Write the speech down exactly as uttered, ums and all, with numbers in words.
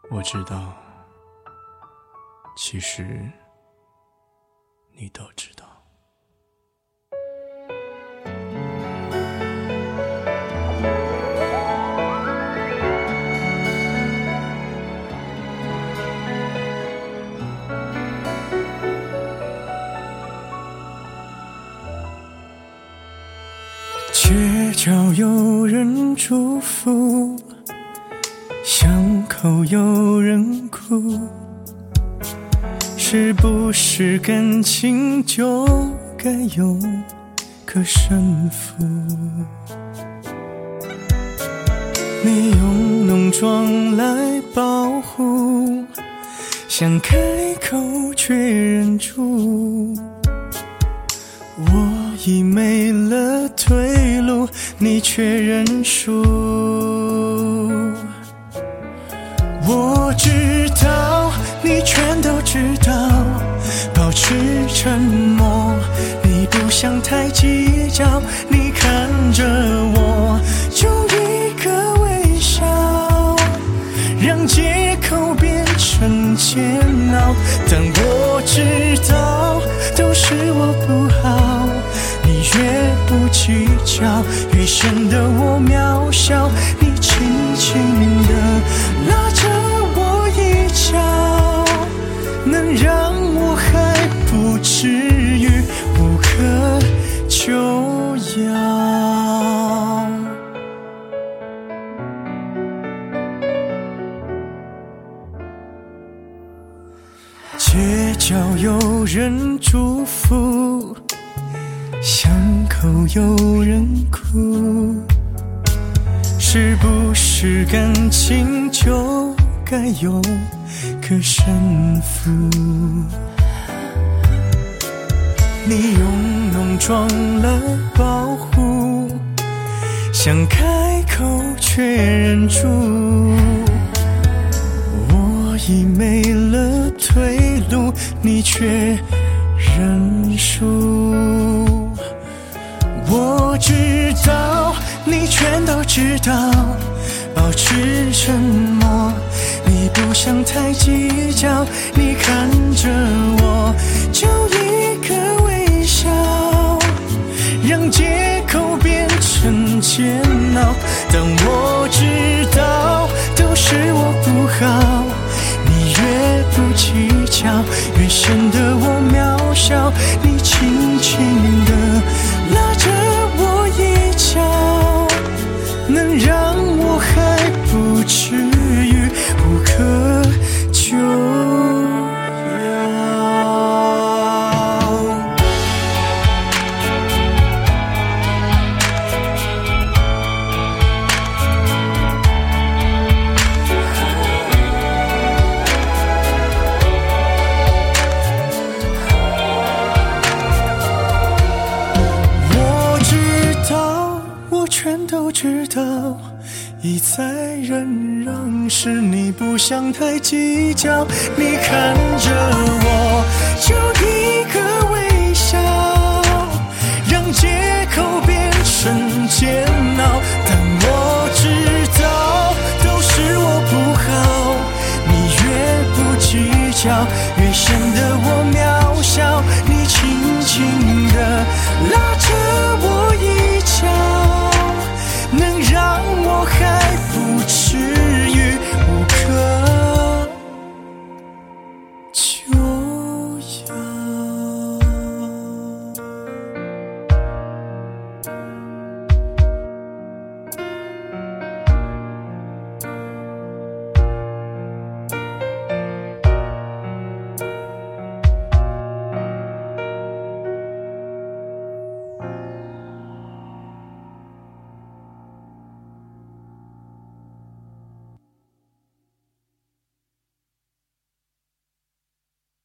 我知道，其实你都知道。街角有人祝福，巷口有人哭，是不是感情就该有个胜负？你用浓妆来保护，想开口却忍住，我已没了退路，你却认输。我知道，你全都知道，保持沉默，你不想太计较，你看着我，就一个微笑，让借口变成煎熬。但我知道，都是我不好，你越不计较，越显得我渺小。你轻轻地拉着我一脚，能让我还不至于无可救药。街角有人祝福，巷口有人哭，是不是感情就该有个胜负？你用浓妆来保护，想开口却忍住，我已没了退路，你却认输。我知道，你全都知道，保持沉默，你不想太计较，你看着我，就一个微笑，让借口变成煎熬。但我知道，都是我不好，你越不计较，越显得我渺小。你轻轻地拉着我一脚，能让我还不至于无可救药。我知道，我全都知道，一再忍让是你不想太计较，你看着我，就一个微笑，让借口变成煎熬。但我知道，都是我不好，你越不计较，越显